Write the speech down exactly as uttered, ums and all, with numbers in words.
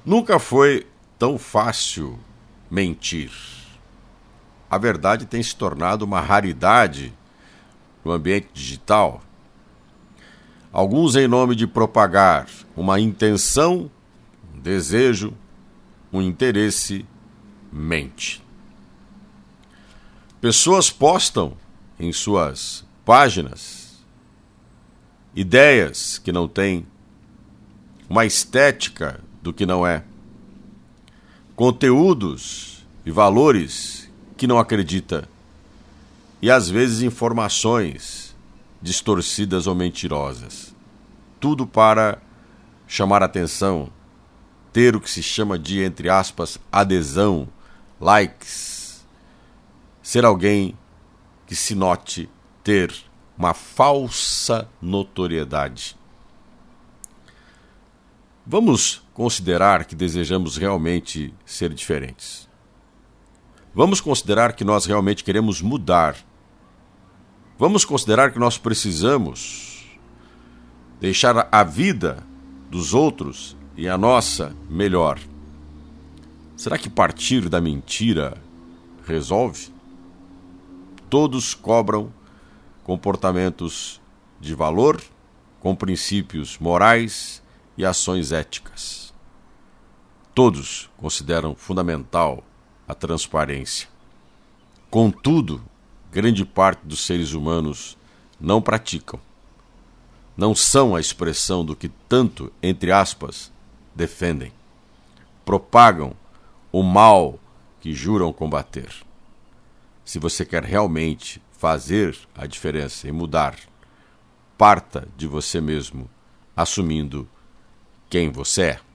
Nunca foi tão fácil mentir. A verdade tem se tornado uma raridade no ambiente digital. Alguns, em nome de propagar uma intenção, um desejo, um interesse, mente. Pessoas postam em suas páginas ideias que não têm, uma estética do que não é, conteúdos e valores que não acredita, e às vezes informações distorcidas ou mentirosas. Tudo para chamar atenção, ter o que se chama de, entre aspas, adesão, likes, ser alguém que se note ter uma falsa notoriedade. Vamos considerar que desejamos realmente ser diferentes. Vamos considerar que nós realmente queremos mudar. Vamos considerar que nós precisamos deixar a vida dos outros e a nossa melhor. Será que partir da mentira resolve? Todos cobram comportamentos de valor, com princípios morais e ações éticas. Todos consideram fundamental a transparência. Contudo, grande parte dos seres humanos não praticam. Não são a expressão do que tanto, entre aspas, defendem. Propagam o mal que juram combater. Se você quer realmente fazer a diferença e mudar, parta de você mesmo, assumindo quem você é.